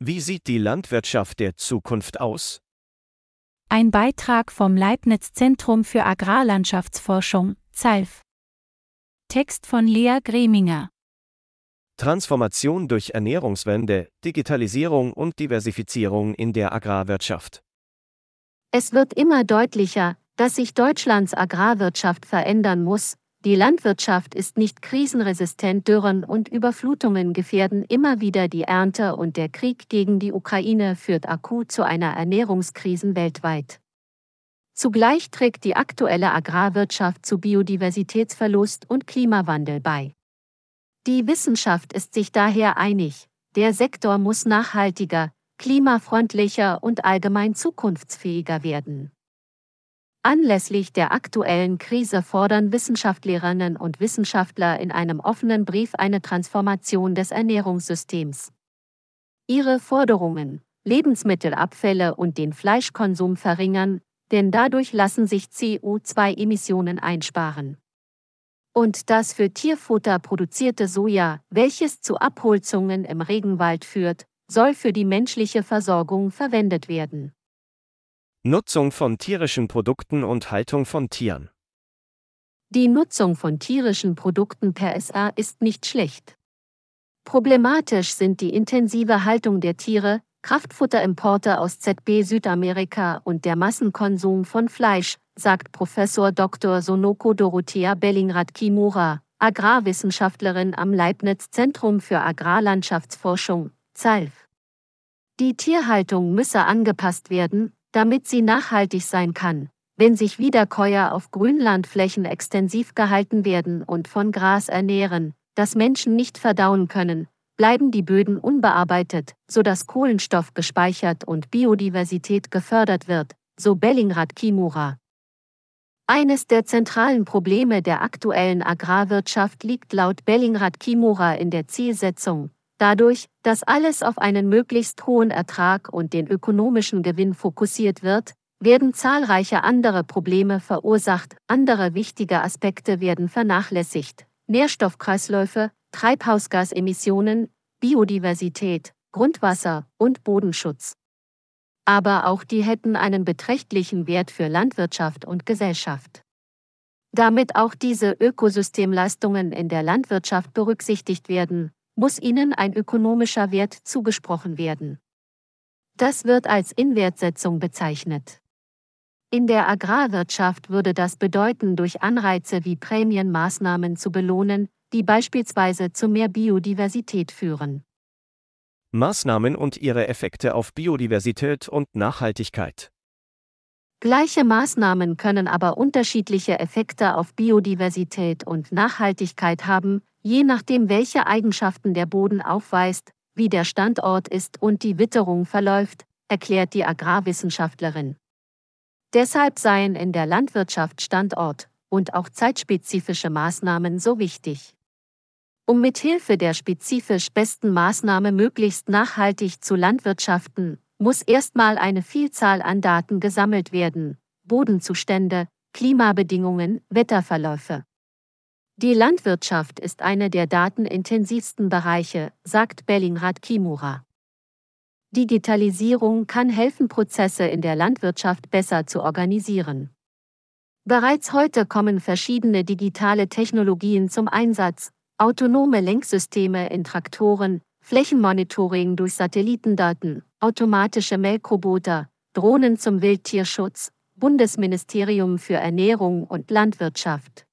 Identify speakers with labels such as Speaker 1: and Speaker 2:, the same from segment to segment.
Speaker 1: Wie sieht die Landwirtschaft der Zukunft aus?
Speaker 2: Ein Beitrag vom Leibniz-Zentrum für Agrarlandschaftsforschung, ZALF. Text von Lea Greminger.
Speaker 1: Transformation durch Ernährungswende, Digitalisierung und Diversifizierung in der Agrarwirtschaft.
Speaker 3: Es wird immer deutlicher, dass sich Deutschlands Agrarwirtschaft verändern muss. Die Landwirtschaft ist nicht krisenresistent, Dürren und Überflutungen gefährden immer wieder die Ernte und der Krieg gegen die Ukraine führt akut zu einer Ernährungskrise weltweit. Zugleich trägt die aktuelle Agrarwirtschaft zu Biodiversitätsverlust und Klimawandel bei. Die Wissenschaft ist sich daher einig, der Sektor muss nachhaltiger, klimafreundlicher und allgemein zukunftsfähiger werden. Anlässlich der aktuellen Krise fordern Wissenschaftlerinnen und Wissenschaftler in einem offenen Brief eine Transformation des Ernährungssystems. Ihre Forderungen: Lebensmittelabfälle und den Fleischkonsum verringern, denn dadurch lassen sich CO2-Emissionen einsparen. Und das für Tierfutter produzierte Soja, welches zu Abholzungen im Regenwald führt, soll für die menschliche Versorgung verwendet werden.
Speaker 1: Nutzung von tierischen Produkten und Haltung von Tieren.
Speaker 3: Die Nutzung von tierischen Produkten per se ist nicht schlecht. Problematisch sind die intensive Haltung der Tiere, Kraftfutterimporte aus Südamerika und der Massenkonsum von Fleisch, sagt Professor Dr. Sonoko Dorothea Bellingrad-Kimura, Agrarwissenschaftlerin am Leibniz-Zentrum für Agrarlandschaftsforschung, ZALF. Die Tierhaltung müsse angepasst werden, damit sie nachhaltig sein kann. Wenn sich Wiederkäuer auf Grünlandflächen extensiv gehalten werden und von Gras ernähren, das Menschen nicht verdauen können, bleiben die Böden unbearbeitet, sodass Kohlenstoff gespeichert und Biodiversität gefördert wird, so Bellingrad-Kimura. Eines der zentralen Probleme der aktuellen Agrarwirtschaft liegt laut Bellingrad-Kimura in der Zielsetzung. Dadurch, dass alles auf einen möglichst hohen Ertrag und den ökonomischen Gewinn fokussiert wird, werden zahlreiche andere Probleme verursacht, andere wichtige Aspekte werden vernachlässigt: Nährstoffkreisläufe, Treibhausgasemissionen, Biodiversität, Grundwasser und Bodenschutz. Aber auch die hätten einen beträchtlichen Wert für Landwirtschaft und Gesellschaft. Damit auch diese Ökosystemleistungen in der Landwirtschaft berücksichtigt werden, muss ihnen ein ökonomischer Wert zugesprochen werden. Das wird als Inwertsetzung bezeichnet. In der Agrarwirtschaft würde das bedeuten, durch Anreize wie Prämien Maßnahmen zu belohnen, die beispielsweise zu mehr Biodiversität führen.
Speaker 1: Maßnahmen und ihre Effekte auf Biodiversität und Nachhaltigkeit.
Speaker 3: Gleiche Maßnahmen können aber unterschiedliche Effekte auf Biodiversität und Nachhaltigkeit haben, je nachdem, welche Eigenschaften der Boden aufweist, wie der Standort ist und die Witterung verläuft, erklärt die Agrarwissenschaftlerin. Deshalb seien in der Landwirtschaft Standort- und auch zeitspezifische Maßnahmen so wichtig. Um mithilfe der spezifisch besten Maßnahme möglichst nachhaltig zu landwirtschaften, muss erstmal eine Vielzahl an Daten gesammelt werden: Bodenzustände, Klimabedingungen, Wetterverläufe. Die Landwirtschaft ist eine der datenintensivsten Bereiche, sagt Bellingrad-Kimura. Digitalisierung kann helfen, Prozesse in der Landwirtschaft besser zu organisieren. Bereits heute kommen verschiedene digitale Technologien zum Einsatz: autonome Lenksysteme in Traktoren, Flächenmonitoring durch Satellitendaten, automatische Melkroboter, Drohnen zum Wildtierschutz, Bundesministerium für Ernährung und Landwirtschaft.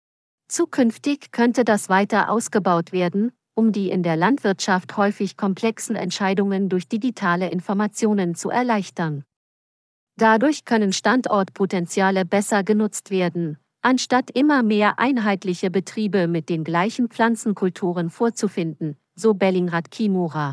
Speaker 3: Zukünftig könnte das weiter ausgebaut werden, um die in der Landwirtschaft häufig komplexen Entscheidungen durch digitale Informationen zu erleichtern. Dadurch können Standortpotenziale besser genutzt werden, anstatt immer mehr einheitliche Betriebe mit den gleichen Pflanzenkulturen vorzufinden, so Bellingrad-Kimura.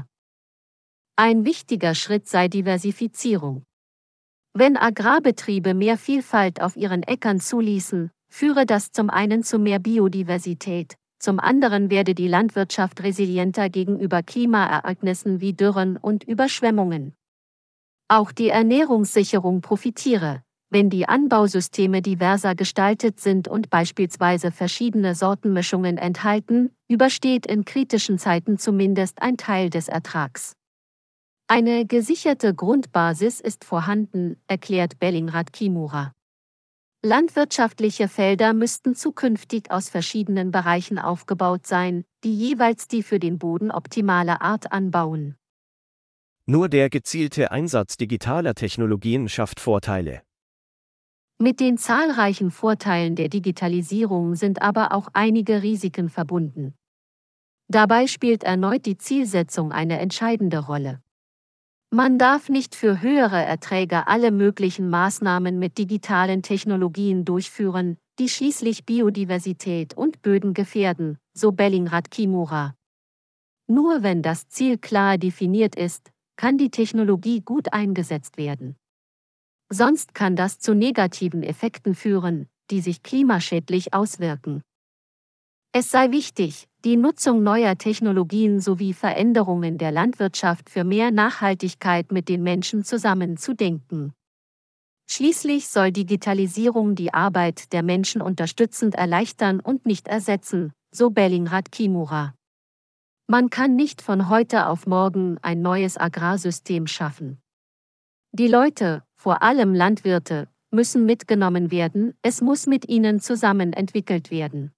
Speaker 3: Ein wichtiger Schritt sei Diversifizierung. Wenn Agrarbetriebe mehr Vielfalt auf ihren Äckern zuließen, führe das zum einen zu mehr Biodiversität, zum anderen werde die Landwirtschaft resilienter gegenüber Klimaereignissen wie Dürren und Überschwemmungen. Auch die Ernährungssicherung profitiere, wenn die Anbausysteme diverser gestaltet sind und beispielsweise verschiedene Sortenmischungen enthalten, übersteht in kritischen Zeiten zumindest ein Teil des Ertrags. Eine gesicherte Grundbasis ist vorhanden, erklärt Bellingrad Kimura. Landwirtschaftliche Felder müssten zukünftig aus verschiedenen Bereichen aufgebaut sein, die jeweils die für den Boden optimale Art anbauen.
Speaker 1: Nur der gezielte Einsatz digitaler Technologien schafft Vorteile.
Speaker 3: Mit den zahlreichen Vorteilen der Digitalisierung sind aber auch einige Risiken verbunden. Dabei spielt erneut die Zielsetzung eine entscheidende Rolle. Man darf nicht für höhere Erträge alle möglichen Maßnahmen mit digitalen Technologien durchführen, die schließlich Biodiversität und Böden gefährden, so Bellingrad Kimura. Nur wenn das Ziel klar definiert ist, kann die Technologie gut eingesetzt werden. Sonst kann das zu negativen Effekten führen, die sich klimaschädlich auswirken. Es sei wichtig, die Nutzung neuer Technologien sowie Veränderungen der Landwirtschaft für mehr Nachhaltigkeit mit den Menschen zusammen zu denken. Schließlich soll Digitalisierung die Arbeit der Menschen unterstützend erleichtern und nicht ersetzen, so Bellingrad Kimura. Man kann nicht von heute auf morgen ein neues Agrarsystem schaffen. Die Leute, vor allem Landwirte, müssen mitgenommen werden, es muss mit ihnen zusammen entwickelt werden.